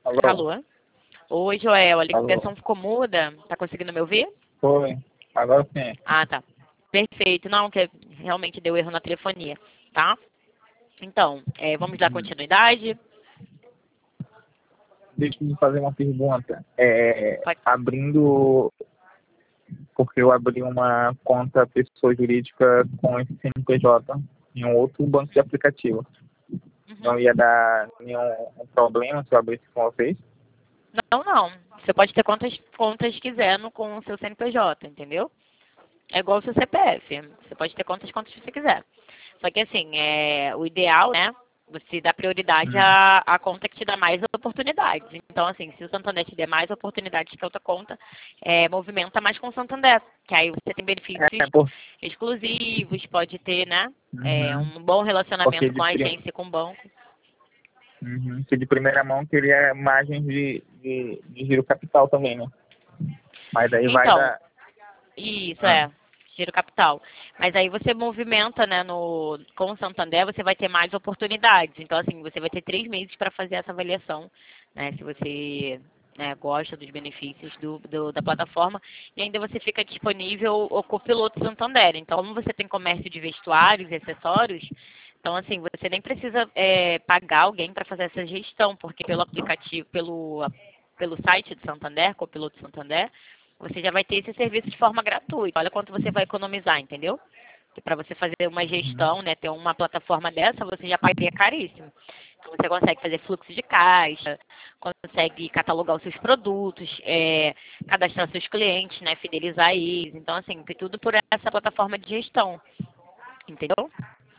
Alô? Alô? Oi, Joel, a Alô? ligação ficou muda. Tá conseguindo me ouvir? Foi. Agora sim. Ah, tá. Perfeito. Não, que realmente deu erro na telefonia, tá? Então, vamos dar continuidade. Deixa eu fazer uma pergunta. Pode- Abrindo, porque eu abri uma conta pessoa jurídica com esse CNPJ em um outro banco de aplicativo. Não Uhum. ia dar nenhum problema se eu abrisse com vocês? Não, não. Você pode ter quantas contas quiser com o seu CNPJ, entendeu? É igual o seu CPF. Você pode ter quantas contas você quiser. Só que assim, o ideal, né? Você dá prioridade Hum. à conta que te dá mais oportunidades. Então, assim, se o Santander te der mais oportunidades que a outra conta, movimenta mais com o Santander. Que aí você tem benefícios Por... exclusivos, pode ter, né? Uhum. Um bom Porque relacionamento com a agência e com o banco. Que de primeira mão teria margem de giro capital também, né? Mas aí vai Então, dar... isso Ah. giro capital. Mas aí você movimenta, né, com o Santander, você vai ter mais oportunidades. Então, assim, você vai ter 3 meses para fazer essa avaliação, né, se você gosta dos benefícios da plataforma. E ainda você fica disponível o copiloto Santander. Então, como você tem comércio de vestuários e acessórios, então, assim, você nem precisa pagar alguém para fazer essa gestão, porque pelo aplicativo, pelo site do Santander, Copiloto Santander, você já vai ter esse serviço de forma gratuita. Olha quanto você vai economizar, entendeu? Que para você fazer uma gestão, né, ter uma plataforma dessa, você já pagaria caríssimo. Então você consegue fazer fluxo de caixa, consegue catalogar os seus produtos, cadastrar seus clientes, né, fidelizar eles. Então, assim, tem tudo por essa plataforma de gestão, entendeu?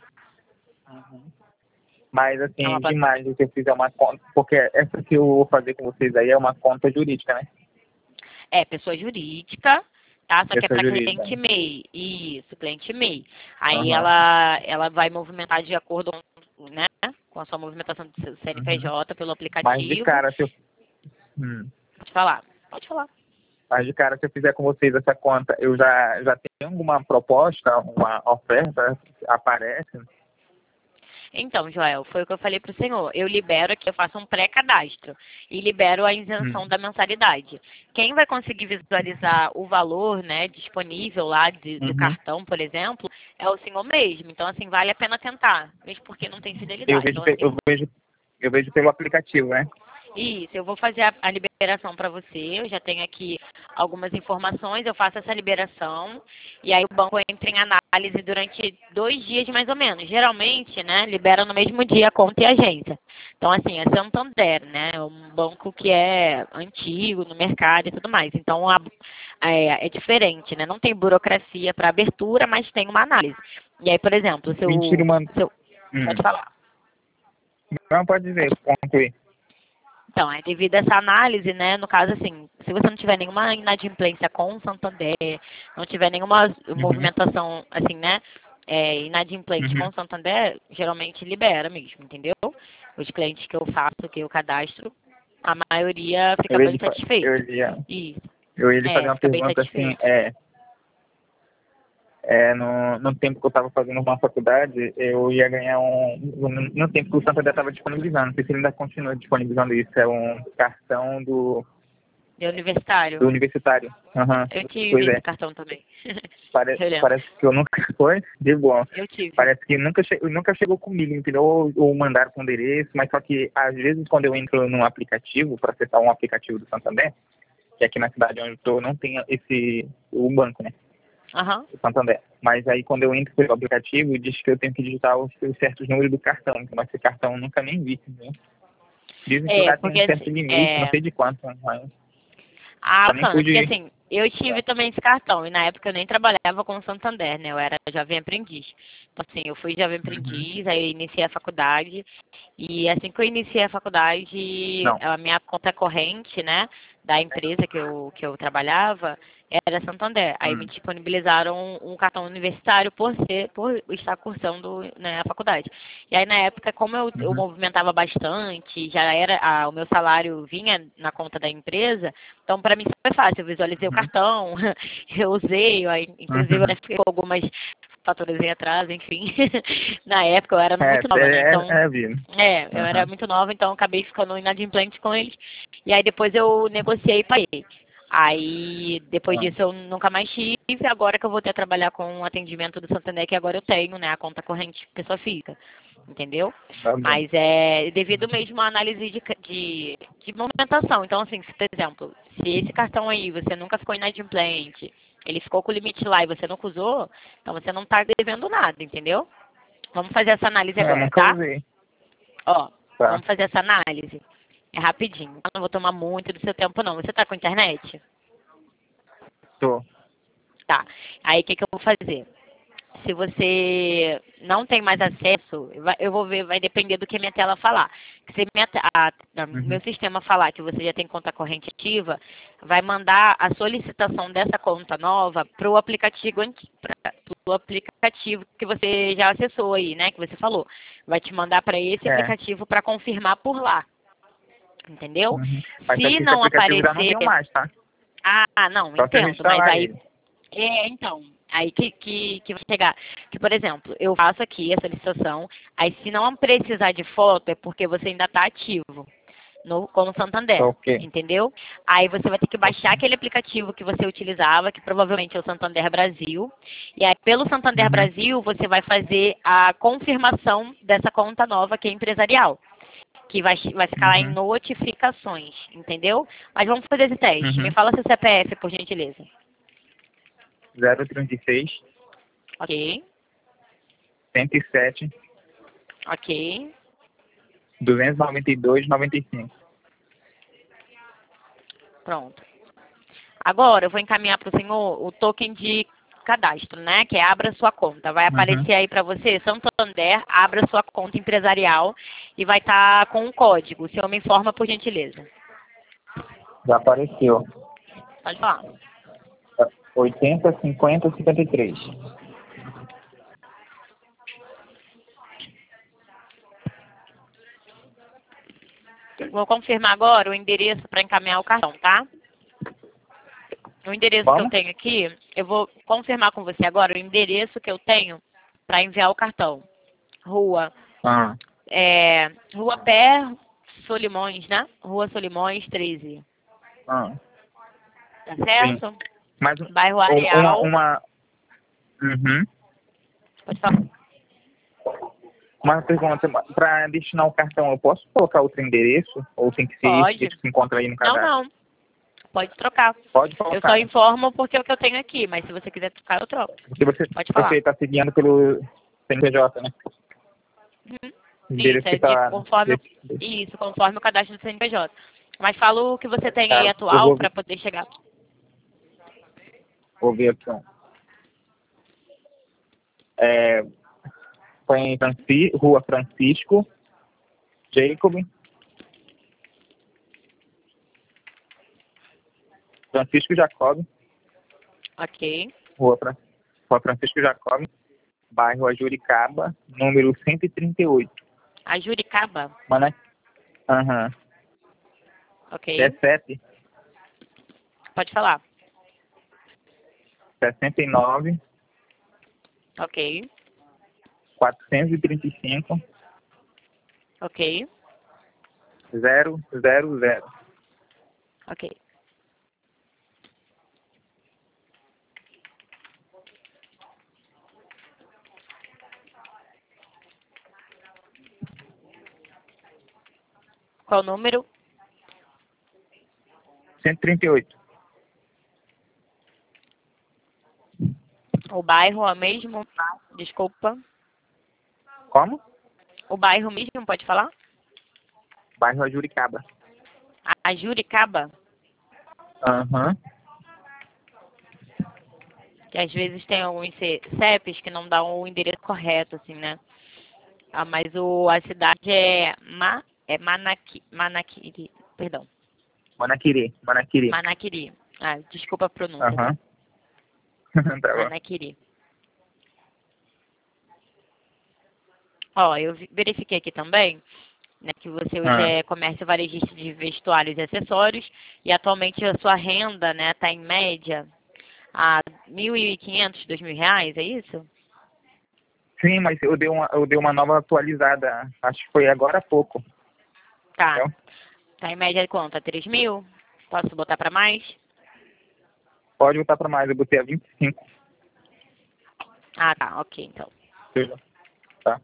Mas, É uma assim, de plat- margem, se eu fizer uma conta... Porque essa que eu vou fazer com vocês aí é uma conta jurídica, né? pessoa jurídica, tá? Só que é Pessoa para jurídica. cliente MEI. Isso, cliente MEI. Aí Aham. ela vai movimentar de acordo com, né, com a sua movimentação do seu Uhum. CNPJ pelo Mas de aplicativo. cara, se eu... Hum. Pode falar. Pode falar. Mas de cara, se eu fizer com vocês essa conta, eu já tenho alguma proposta, uma oferta, aparece? Então, Joel, foi o que eu falei para o senhor. Eu libero aqui, eu faço um pré-cadastro e libero a isenção Hum. da mensalidade. Quem vai conseguir visualizar o valor, né, disponível lá do Uhum. cartão, por exemplo, é o senhor mesmo. Então, assim, vale a pena tentar, mesmo porque não tem Eu fidelidade. vejo, Então, assim, eu vejo pelo aplicativo, né? isso, eu vou fazer a liberação para você. Eu já tenho aqui algumas informações, eu faço essa liberação e aí o banco entra em análise durante 2 dias mais ou menos. Geralmente, né, libera no mesmo dia a conta e a agência. Então, assim, é Santander, né, é um banco que é antigo no mercado e tudo mais. Então, é diferente, né, não tem burocracia para abertura, mas tem uma análise. E aí, por exemplo, Mentira, mano. pode falar. Não, pode dizer, concluir. Então, devido a essa análise, né, no caso, assim, se você não tiver nenhuma inadimplência com o Santander, não tiver nenhuma Uhum. movimentação, assim, né, inadimplente com Uhum. o Santander, geralmente libera mesmo, entendeu? Os clientes que eu faço, que eu cadastro, a maioria fica Eu ia, bem lhe fa- eu satisfeito. ia, Isso, eu ia lhe fazer uma fica bem pergunta assim, satisfeito. no tempo que eu estava fazendo uma faculdade, eu ia ganhar no tempo que o Santander estava disponibilizando, não sei se ele ainda continua disponibilizando isso, é um cartão De do universitário, universitário. Aham. eu tive Pois é. esse cartão também. Eu lembro. Parece que eu nunca foi, de bom. Eu tive. Parece que nunca chegou comigo, entendeu? Ou mandaram com endereço, mas só que às vezes quando eu entro num aplicativo, para acessar um aplicativo do Santander, que aqui na cidade onde eu estou não tem o banco, né? Aham. O Santander. Mas aí quando eu entro pelo aplicativo, diz que eu tenho que digitar os certos números do cartão, mas esse cartão eu nunca nem vi, entendeu? Dizem que lá tem Porque um certo assim, limite, não sei de quanto, mas Ah, eu nem bacana, porque pude. assim, eu tive também esse cartão, e na época eu nem trabalhava com o Santander, né? Eu era jovem aprendiz. Então, assim, eu fui jovem Uhum. aprendiz, aí eu iniciei a faculdade, e assim que eu iniciei a faculdade, Não. a minha conta corrente, né, da empresa que eu trabalhava, era Santander. Aí me Hum. disponibilizaram um cartão universitário por estar cursando, né, a faculdade. E aí, na época, como eu Uhum. movimentava bastante, já era, o meu salário vinha na conta da empresa, então, para mim foi fácil. Eu visualizei o Uhum. cartão, eu usei, aí, inclusive eu Uhum. até fiquei com algumas faturei atrás, enfim. Na época eu era muito nova, né? Então, viu? eu era muito nova, então acabei ficando inadimplente com eles. E aí depois eu negociei e paguei. Aí, depois disso, eu nunca mais tive. Agora que eu voltei a trabalhar com o atendimento do Santander, que agora eu tenho, né, a conta corrente pessoa física. Entendeu? Tá bom. Mas é devido mesmo à análise de movimentação. Então, assim, se, por exemplo, se esse cartão aí você nunca ficou inadimplente, ele ficou com o limite lá e você nunca usou, então você não está devendo nada, entendeu? Vamos fazer essa análise agora, nunca tá? usei. Ó, Tá. vamos fazer essa análise. É rapidinho. Eu não vou tomar muito do seu tempo, não. Você tá com internet? Tô. Tá. Aí, o que que eu vou fazer? Se você não tem mais acesso, eu vou ver, vai depender do que minha tela falar. Se meu sistema falar que você já tem conta corrente ativa, vai mandar a solicitação dessa conta nova para o aplicativo, pro aplicativo que você já acessou aí, né? Que você falou. Vai te mandar para esse aplicativo para confirmar por lá. Entendeu? Mas Se esse não aplicativo já não aparecer... tenho mais, tá? Ah, não, Só se eu entendo, mas instalar aí... ele. Então, aí que vai chegar. Que, por exemplo, eu faço aqui essa licitação, aí se não precisar de foto é porque você ainda está ativo como Santander, Ok. entendeu? Aí você vai ter que baixar aquele aplicativo que você utilizava, que provavelmente é o Santander Brasil, e aí pelo Santander Brasil você vai fazer a confirmação dessa conta nova que é empresarial, que vai ficar lá em notificações, entendeu? Mas vamos fazer esse teste. Me fala seu CPF, por gentileza. 036 Ok, 107 ok. 292 95. Pronto. Agora eu vou encaminhar para o senhor o token de cadastro, né? Que é abra sua conta. Vai aparecer aí para você, Santander, abra sua conta empresarial e vai estar com um código. O senhor me informa, por gentileza. Já apareceu. Pode falar. 80 50 53. Vou confirmar agora o endereço para encaminhar o cartão, tá? O endereço que eu tenho aqui, eu vou confirmar com você agora o endereço que eu tenho para enviar o cartão. Rua Pé Solimões, né? Rua Solimões 13. Tá certo? Mas Bairro Areal. Pode falar. Uma pergunta, para destinar o cartão, eu posso colocar outro endereço? Ou tem que ser Pode. esse que se encontra aí no cadastro? Não. Pode trocar. Pode colocar. Eu só informo porque é o que eu tenho aqui, mas se você quiser trocar, eu troco. Porque Pode falar. você está seguindo pelo CNPJ, né? Isso, conforme o cadastro do CNPJ. Mas fala o que você tem aí atual para poder chegar. Vou ver aqui. Foi em Rua Francisco Jacob. Francisco Jacob. Ok. Rua Francisco Jacob. Bairro Ajuricaba, número 138. Ajuricaba? Ok. É 7. Pode falar. 69. Ok. 435. Ok. 000. Ok. Qual o número? 138. O bairro é mesmo? Desculpa. Como? O bairro mesmo, pode falar? Bairro Ajuricaba. Ajuricaba? Que às vezes tem alguns CEPs que não dão o endereço correto, assim, né? Mas a cidade é Manaquiri, perdão. Manaquiri. Manaquiri. Desculpa a pronúncia. Tá bom. Manaquiri. Ó, eu verifiquei aqui também, né, que você hoje é comércio varejista de vestuários e acessórios e atualmente a sua renda, né, tá em média a R$ 1.500, R$ 2.000, é isso? Sim, mas eu dei uma nova atualizada. Acho que foi agora há pouco. Tá. Entendeu? Tá em média de quanto? 3.000? Posso botar pra mais? Pode botar para mais, eu botei a 25. Ah, tá. Ok, então. Tá.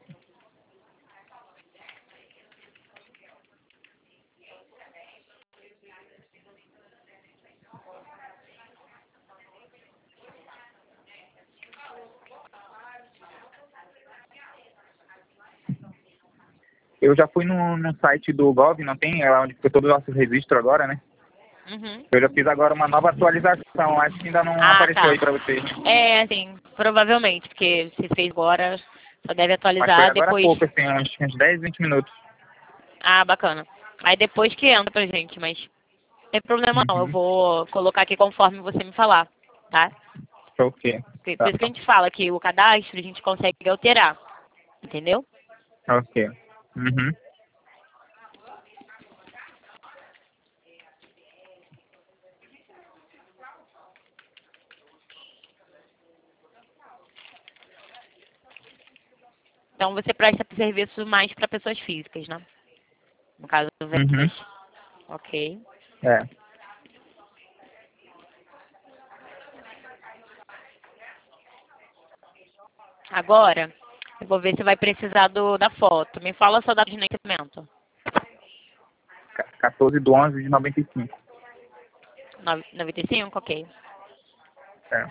Eu já fui no site do Gov, não tem? É onde fica todos os nossos registros agora, né? Uhum. Eu já fiz agora uma nova atualização. Acho que ainda não Ah, apareceu tá. aí para vocês. É, sim, provavelmente, porque se fez agora, só deve Mas foi atualizar agora há depois. pouco, assim, uns 10, 20 minutos. Ah, bacana. Aí depois que entra pra gente, mas não tem problema não. Eu Uhum. vou colocar aqui conforme você me falar, tá? Ok. Por Tá. isso que a gente fala que o cadastro a gente consegue alterar, entendeu? Ok. Uhum. Então você presta serviço mais para pessoas físicas, né? No caso, Uhum. vendas. Ok. É. Agora, eu vou ver se vai precisar da foto. Me fala sua data de nascimento. 14/11/95. 95? Ok. É.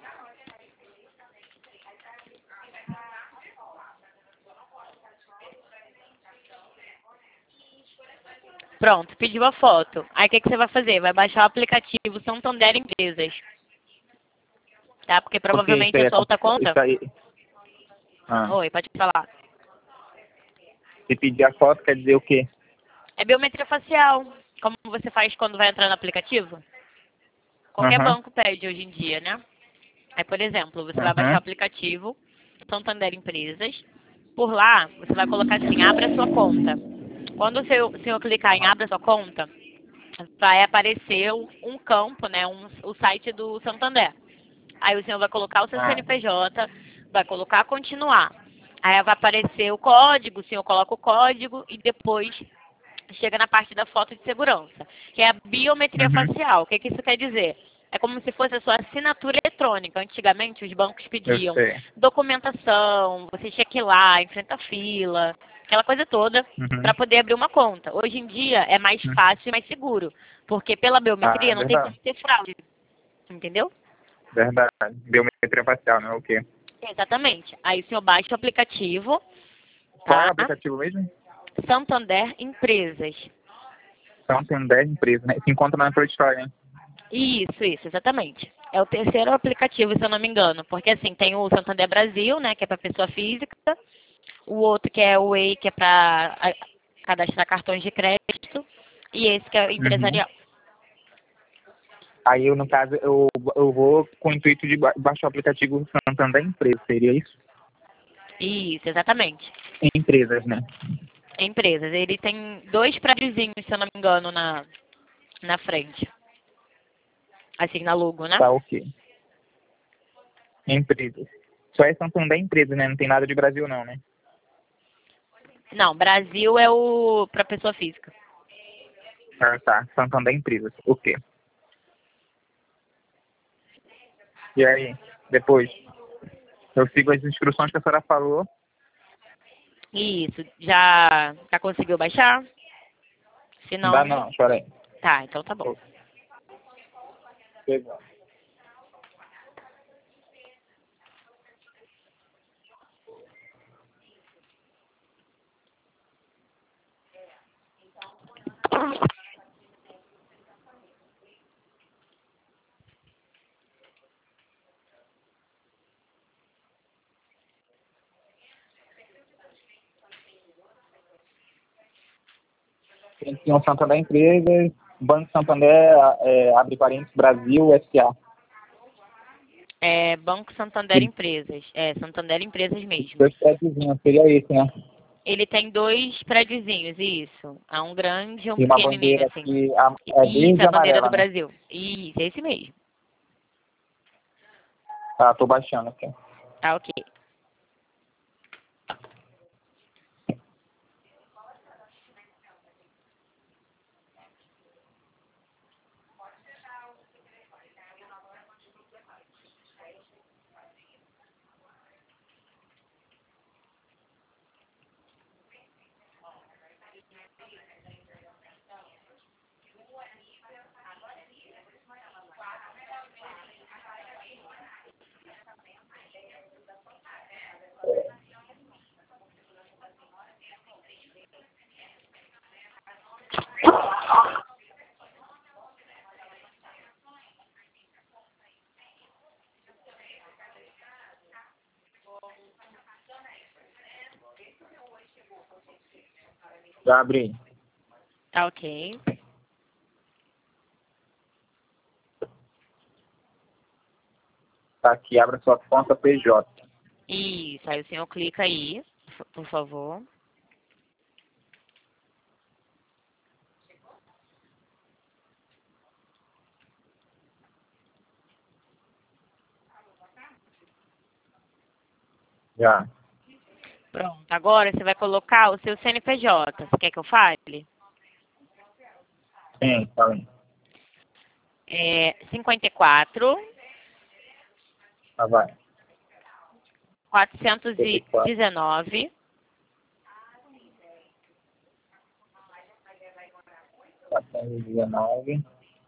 Pronto, pediu a foto. Aí o que, que você vai fazer? Vai baixar o aplicativo Santander Empresas. Tá? Porque Ok, isso provavelmente aí, a sua outra conta. isso aí. Ah. Oi, pode falar. Se pedir a foto, quer dizer o quê? É biometria facial. Como você faz quando vai entrar no aplicativo? Qualquer Aham. banco pede hoje em dia, né? Aí, por exemplo, você vai baixar o Aham. aplicativo Santander Empresas. Por lá, você vai colocar assim, abra sua conta. Quando o senhor clicar em abra sua conta, vai aparecer um campo, né? O site do Santander. Aí o senhor vai colocar o seu Ah. CNPJ, vai colocar continuar. Aí vai aparecer o código, o senhor coloca o código e depois chega na parte da foto de segurança, que é a biometria Uhum. facial. O que, que isso quer dizer? É como se fosse a sua assinatura eletrônica. Antigamente, os bancos Eu pediam sei. documentação, você tinha que ir lá, enfrentar fila, aquela coisa toda, Uhum. para poder abrir uma conta. Hoje em dia é mais fácil e mais seguro, porque pela Ah, é biometria não tem como verdade. ter fraude, entendeu? Verdade. Biometria facial, né? Ok. Exatamente. Aí o senhor baixa o aplicativo, Qual é o tá? aplicativo mesmo? Santander Empresas. Santander Empresa, né? Se encontra na Play Store, né? Isso, exatamente. É o terceiro aplicativo, se eu não me engano. Porque assim, tem o Santander Brasil, né, que é para pessoa física. O outro que é o Way, que é para cadastrar cartões de crédito. E esse que é Uhum. empresarial. Aí eu, no caso, eu vou com o intuito de baixar o aplicativo Santander Empresa, seria isso? Isso, exatamente. Empresas, né? Empresas. Ele tem dois prédiozinhos, se eu não me engano, na frente. Assim, na logo, né? Tá, ok. Empresas. Só é Santander Empresa, né? Não tem nada de Brasil, não, né? Não, Brasil é o para pessoa física. Ah, tá. Santander Empresas. Ok. E aí, depois? Eu sigo as instruções que a senhora falou. Isso. Já conseguiu baixar? Se Não dá, não, não. Espera aí. tá, então tá bom. Pegou. Tem o Santander Empresas, Banco Santander, abre parênteses, Brasil, SA. É Banco Santander E Empresas. É, Santander Empresas mesmo. dois prédiozinhos, seria esse, né? Ele tem dois prédiozinhos, isso. Há um grande e um E uma pequenininho, bandeira assim. aqui, é Isso, verde é e a bandeira do amarela, né? Brasil. Isso, é esse mesmo. Tá, tô baixando aqui. Tá, ok. Já abri. Tá ok. Tá aqui, abra sua conta PJ. Isso, aí o senhor clica aí, por favor. Já. Pronto, agora você vai colocar o seu CNPJ. Você quer que eu fale? Sim, falei. 54 Tá, vai. 419 419.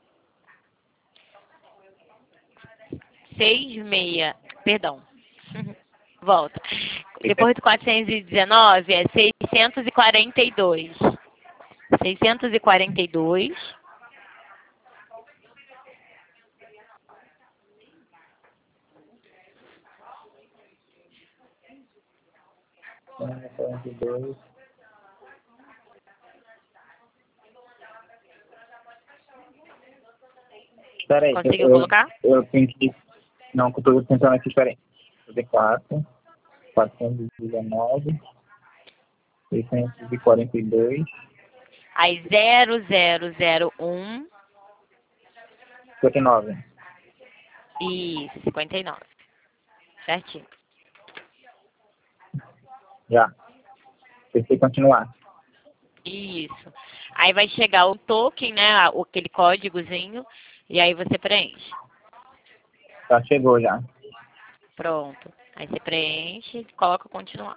66, perdão. Volta. Depois do 419 é 642. 642. Dois. Peraí, Conseguiu colocar? eu tenho que. Não, que eu tô tentando aqui, peraí. 54, 419, 642, Aí 0001 59. e 59. Certinho. Já. Pensei continuar. Isso. Aí vai chegar o token, né? Aquele códigozinho. E aí você preenche. Já chegou já. Pronto. Aí você preenche e coloca continuar.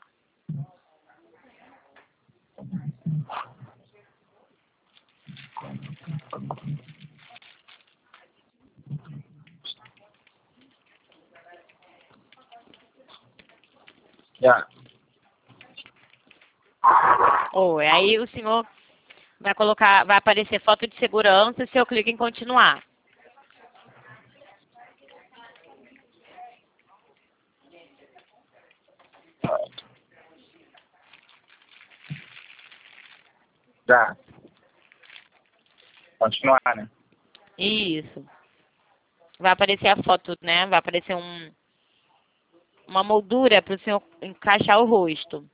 Já. Aí o senhor vai colocar, vai aparecer foto de segurança e o senhor clica em continuar. Já. Continuar, né? Isso. Vai aparecer a foto, né? Vai aparecer uma moldura para o senhor encaixar o rosto.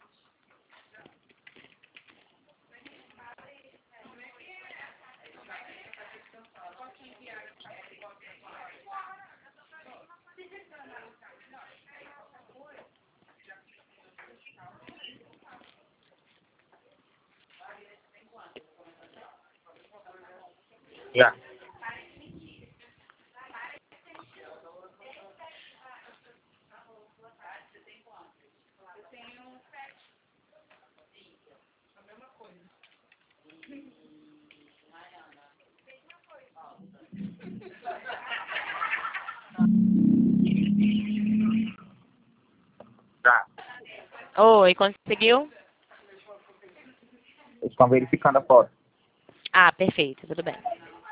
Já. Já. Oi, conseguiu? Eles estão verificando a foto. Ah, perfeito, tudo bem.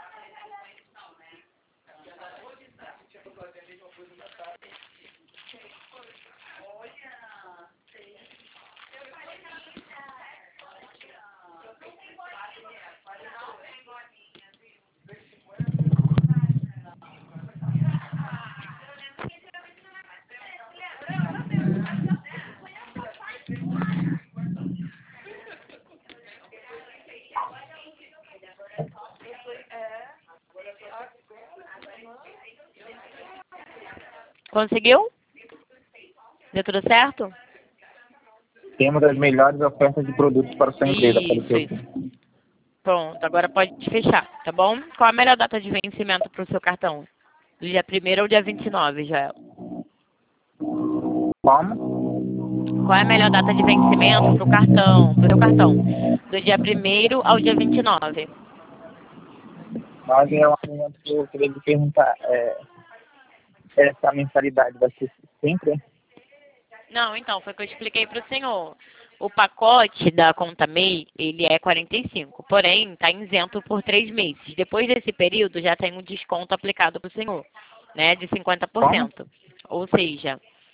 Conseguiu? Deu tudo certo? Temos as melhores ofertas de produtos para sua empresa. Apareceu Isso. aqui. Pronto, agora pode fechar, tá bom? Qual a melhor data de vencimento para o seu cartão? Do dia 1º ao dia 29, Joel? Como? Qual é a melhor data de vencimento para o cartão, pro seu cartão? Do dia 1º ao dia 29. Mas é um momento que eu queria lhe perguntar. Essa mensalidade vai ser sempre? Não, então, foi o que eu expliquei para o senhor. O pacote da Conta MEI, ele é 45, porém, está isento por 3 meses. Depois desse período, já tem um desconto aplicado para o senhor, né, de 50%. Como? Ou seja,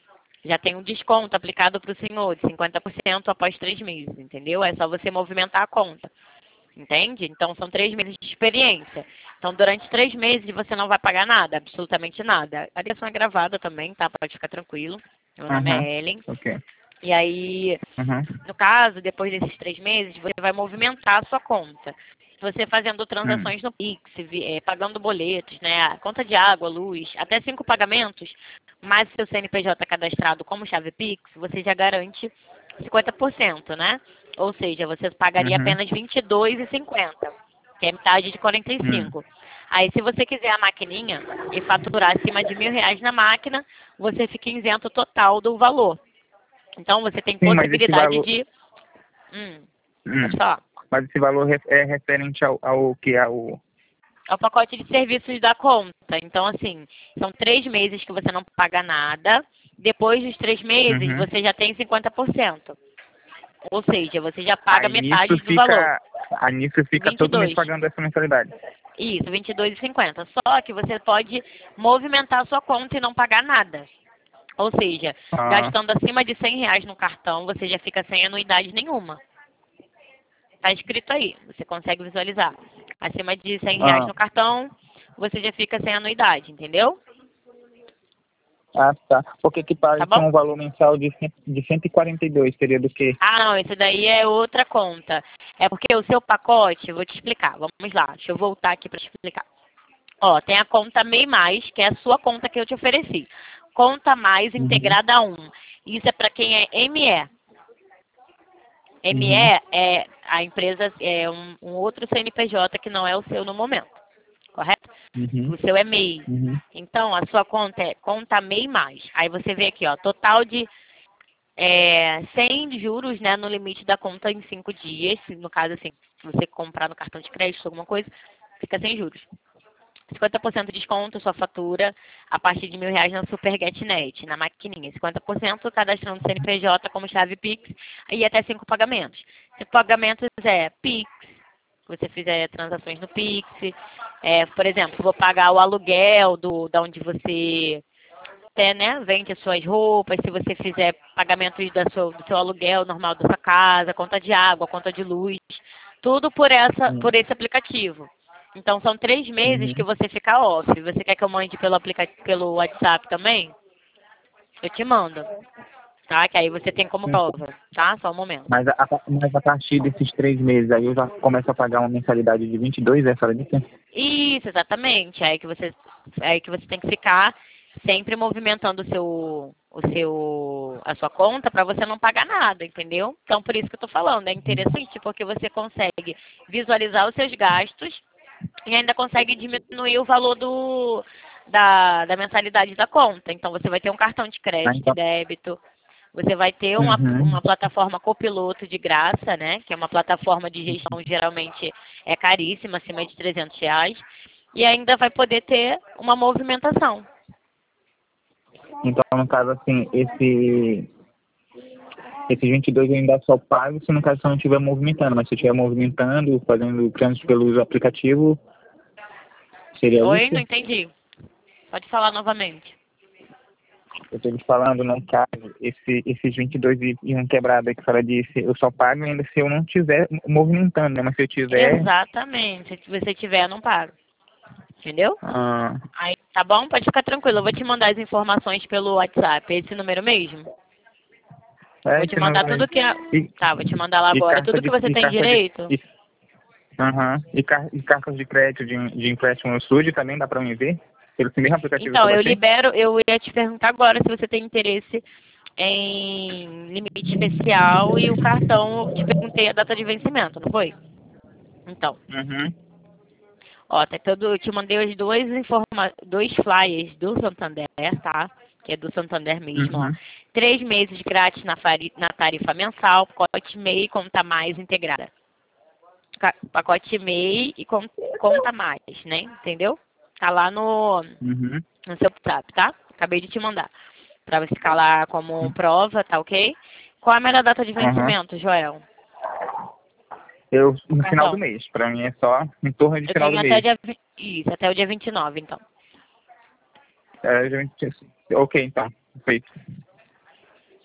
já tem um desconto aplicado para o senhor de 50% após 3 meses, entendeu? É só você movimentar a conta. Entende? Então, são 3 meses de experiência. Então, durante 3 meses, você não vai pagar nada, absolutamente nada. A ligação é gravada também, tá? Pode ficar tranquilo. Meu nome é Ellen. Ok. E aí, no caso, depois desses 3 meses, você vai movimentar a sua conta. Você fazendo transações no Pix, pagando boletos, né? A conta de água, luz, até 5 pagamentos, mais seu CNPJ cadastrado como chave Pix, você já garante 50%, né? Ou seja, você pagaria apenas R$ 22,50, que é metade de 45. Aí, se você quiser a maquininha e faturar acima de R$ 1.000 na máquina, você fica isento total do valor. Então, você tem Sim, mas esse possibilidade valor... de... Pode falar. Mas esse valor é referente ao que? É o pacote de serviços da conta. Então, assim, são 3 meses que você não paga nada. Depois dos 3 meses, você já tem 50%. Ou seja, você já paga metade do valor. Aí nisso fica 22. todo mês pagando essa mensalidade. Isso, R$ 22,50. Só que você pode movimentar a sua conta e não pagar nada. Ou seja, gastando acima de R$ 100 no cartão, você já fica sem anuidade nenhuma. Tá escrito aí, você consegue visualizar. Acima de R$ 100 no cartão, você já fica sem anuidade, entendeu? Ah, tá. Porque que paga Tá bom? um valor mensal de 142, seria do quê? Ah, não, esse daí é outra conta. É porque o seu pacote, eu vou te explicar. Vamos lá, deixa eu voltar aqui para te explicar. Ó, tem a conta MEI Mais, que é a sua conta que eu te ofereci. Conta Mais integrada 1. Isso é para quem é ME. ME é a empresa, é um outro CNPJ que não é o seu no momento, correto? O seu é MEI. Então, a sua conta é conta MEI Mais. Aí você vê aqui, ó, total de 100 juros, né, no limite da conta em 5 dias. No caso, assim, se você comprar no cartão de crédito, alguma coisa, fica sem juros. 50% de desconto sua fatura a partir de R$ 1.000 na SuperGetNet, na maquininha. 50% cadastrando o CNPJ como chave Pix e até 5 pagamentos. 5 pagamentos é Pix, se você fizer transações no Pix. Por exemplo, vou pagar o aluguel da onde você vende as suas roupas, se você fizer pagamentos do seu aluguel normal da sua casa, conta de água, conta de luz, tudo por esse aplicativo. Então, são 3 meses que você fica off. Você quer que eu mande pelo WhatsApp também? Eu te mando, tá? Que aí você tem como prova, tá? Só um momento. Mas a partir desses 3 meses, aí eu já começo a pagar uma mensalidade de 22, é fora disso? Isso, exatamente. Aí que você tem que ficar sempre movimentando a sua conta para você não pagar nada, entendeu? Então, por isso que eu tô falando. É interessante porque você consegue visualizar os seus gastos e ainda consegue diminuir o valor da mensalidade da conta. Então, você vai ter um cartão de crédito e débito, você vai ter uma plataforma copiloto de graça, né? Que é uma plataforma de gestão, geralmente é caríssima, acima de R$ 300, e ainda vai poder ter uma movimentação. Então, no caso, assim, esses 22 eu ainda só pago se no caso eu não estiver movimentando, mas se eu estiver movimentando, fazendo trânsito pelo aplicativo, seria Oi, isso? não entendi. Pode falar novamente. Eu estou te falando, no caso, esses 22 e um quebrado aí que fala disso, eu só pago ainda se eu não estiver movimentando, né? Mas se eu tiver... Exatamente. Se você tiver, não paga. Entendeu? Aí, tá bom? Pode ficar tranquilo. Eu vou te mandar as informações pelo WhatsApp. É esse número mesmo? Vou te mandar tudo que... Tá, vou te mandar lá agora. Tudo que você tem direito. E cartas de crédito de empréstimo no estúdio também dá para mim ver? Pelo mesmo aplicativo Então, que eu libero... Eu ia te perguntar agora se você tem interesse em limite especial e o cartão, eu te perguntei a data de vencimento, não foi? Então, ó, eu te mandei os dois flyers do Santander, tá? Que é do Santander mesmo, ó. 3 meses grátis na tarifa mensal, pacote MEI e conta mais integrada. Pacote MEI e conta mais, né? Entendeu? Tá lá no seu WhatsApp, tá? Acabei de te mandar. Pra você ficar lá como prova, tá ok? Qual é a melhor data de vencimento, Joel? No final do mês. Pra mim é só em torno de final do mês. Isso, até o dia 29, então. Ok, então. Perfeito.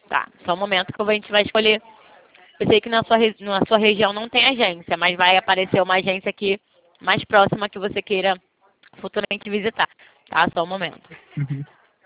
Tá, só um momento que a gente vai escolher. Eu sei que na sua região não tem agência, mas vai aparecer uma agência aqui mais próxima que você queira futuramente visitar. Tá, só um momento. Uhum.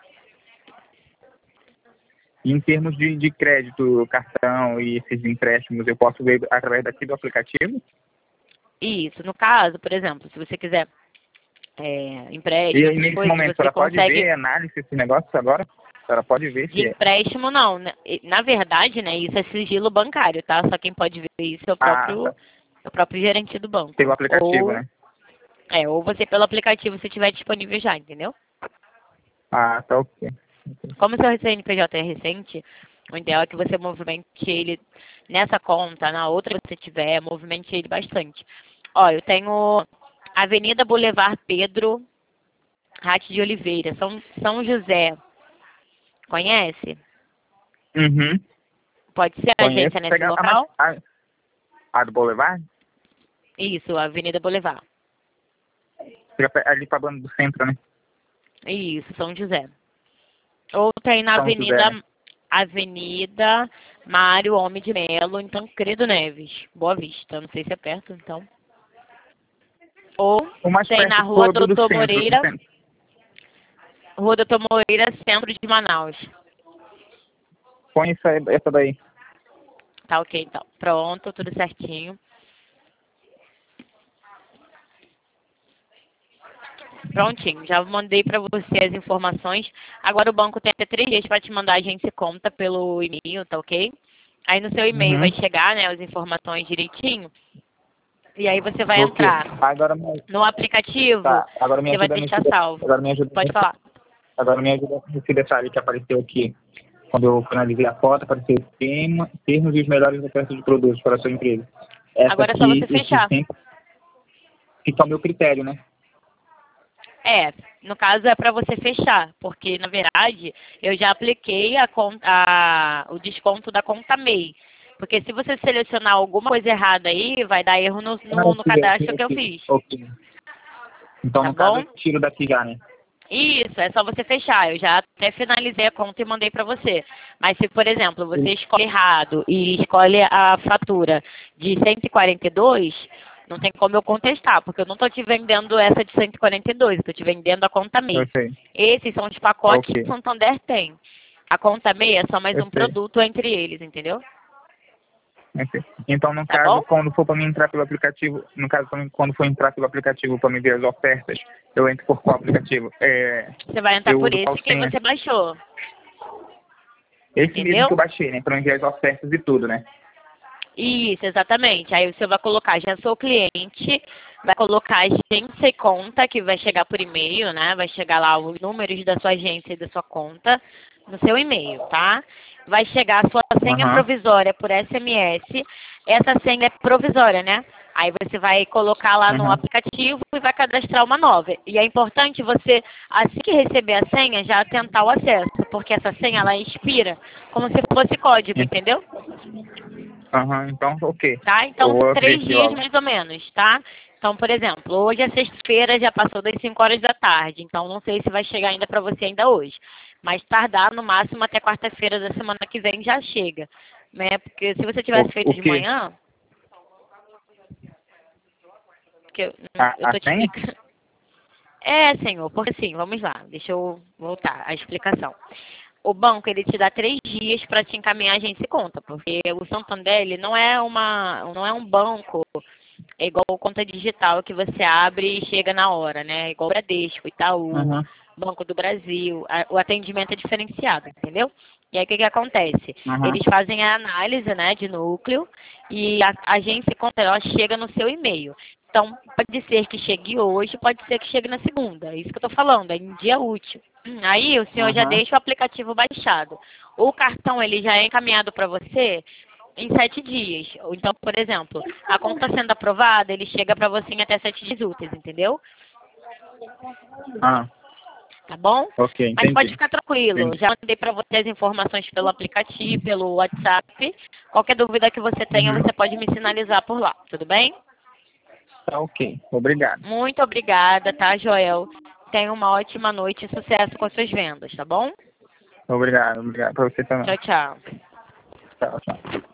E em termos de crédito, cartão e esses empréstimos, eu posso ver através daqui do aplicativo? Isso, no caso, por exemplo, se você quiser empréstimo, E essas nesse coisas, momento, a você senhora pode consegue. ver análise desses negócios agora? A senhora pode ver De se é. empréstimo, não. Na verdade, né, isso é sigilo bancário, tá? Só quem pode ver isso é Ah, tá. o próprio gerente do banco. Pelo aplicativo, né? Ou você pelo aplicativo se tiver disponível já, entendeu? Ah, tá ok. Como seu CNPJ é recente, o ideal é que você movimente ele nessa conta, na outra que você tiver, movimente ele bastante. Ó, eu tenho Avenida Boulevard Pedro Rate de Oliveira, São José. Conhece? Uhum. Pode ser a Conheço. agência nesse Pegar local? a do Boulevard? Isso, Avenida Boulevard. Fica ali pra banda do centro, né? Isso, São José. Ou tem na São José, né? Avenida Mário Homem de Melo, em Tancredo Neves, Boa Vista. Não sei se é perto, então. Ou O mais tem na perto Rua todo do Doutor centro. Do Moreira, centro. Rua Doutor Moreira, centro de Manaus. Põe essa daí. Tá ok, então. Pronto, tudo certinho. Prontinho, já mandei para você as informações. Agora o banco tem até 3 dias para te mandar a agência conta pelo e-mail, tá ok? Aí no seu e-mail vai Uhum. chegar, né, as informações direitinho. E aí você vai Ok. entrar Agora, no aplicativo, tá. Agora me você vai ajuda deixar salvo. agora me ajuda Pode falar. agora me ajuda nesse detalhe que apareceu aqui. Quando eu finalizei a foto, apareceu termos e os melhores ofertas de produtos para a sua empresa. Essa Agora é só aqui, você fechar. fica ao meu critério, né? No caso é para você fechar, porque na verdade eu já apliquei o desconto da conta MEI. Porque se você selecionar alguma coisa errada aí, vai dar erro no cadastro que eu fiz. Ok. Então, Tá no caso, bom? eu tiro daqui já, né? Isso, é só você fechar. Eu já até finalizei a conta e mandei para você. Mas se, por exemplo, você escolhe errado e escolhe a fatura de 142, não tem como eu contestar, porque eu não estou te vendendo essa de 142, eu estou te vendendo a conta Eu MEI. sei. Esses são os pacotes que Ok. o Santander tem. A conta MEI é só mais Eu um sei. produto entre eles, entendeu? Ok. Então, no Tá bom? caso, quando for para mim entrar pelo aplicativo, no caso, quando for entrar pelo aplicativo para me ver as ofertas, eu entro por qual aplicativo? Você vai entrar Eu por uso qual esse que senha? você baixou, Esse mesmo entendeu? que eu baixei, né? Para me ver as ofertas e tudo, né? Isso, exatamente. Aí você vai colocar, já sou cliente, vai colocar agência e conta, que vai chegar por e-mail, né? Vai chegar lá os números da sua agência e da sua conta no seu e-mail, tá? Vai chegar a sua senha Aham. provisória por SMS. Essa senha é provisória, né? Aí você vai colocar lá no Aham. aplicativo e vai cadastrar uma nova. E é importante você, assim que receber a senha, já tentar o acesso, porque essa senha ela expira como se fosse código, entendeu? Aham, então, ok. Tá? Eu Então, vou abrir 3 aqui dias logo. mais ou menos, tá? Então, por exemplo, hoje é sexta-feira, já passou das 5 horas da tarde, então não sei se vai chegar ainda para você ainda hoje. Mas tardar no máximo até quarta-feira da semana que vem já chega, né? Porque se você tivesse feito O de quê? manhã, que eu A tô te senha? explicando. Senhor, porque assim, vamos lá, deixa eu voltar à explicação. O banco, ele te dá 3 dias para te encaminhar a agência e conta, porque o Santander, ele não é um banco, é igual conta digital que você abre e chega na hora, né? Igual o Bradesco, Itaú, Aham. Banco do Brasil, o atendimento é diferenciado, entendeu? E aí o que que acontece? Aham. Eles fazem a análise, né, de núcleo e a agência e conta, ela chega no seu e-mail. Então, pode ser que chegue hoje, pode ser que chegue na segunda. É isso que eu estou falando, é em dia útil. Aí o senhor já Aham. deixa o aplicativo baixado. O cartão ele já é encaminhado para você em 7 dias. Então, por exemplo, a conta sendo aprovada, ele chega para você em até 7 dias úteis, entendeu? Ah, Tá bom? ok, Mas pode entendi. ficar tranquilo. Entendi. Já mandei para você as informações pelo aplicativo, pelo WhatsApp. Qualquer dúvida que você tenha, Uhum. você pode me sinalizar por lá. Tudo bem? Tá ok. Obrigado. Muito obrigada, tá, Joel? Tenha uma ótima noite e sucesso com as suas vendas, tá bom? Obrigado, obrigado para você também. Tchau, tchau. Tchau, tchau.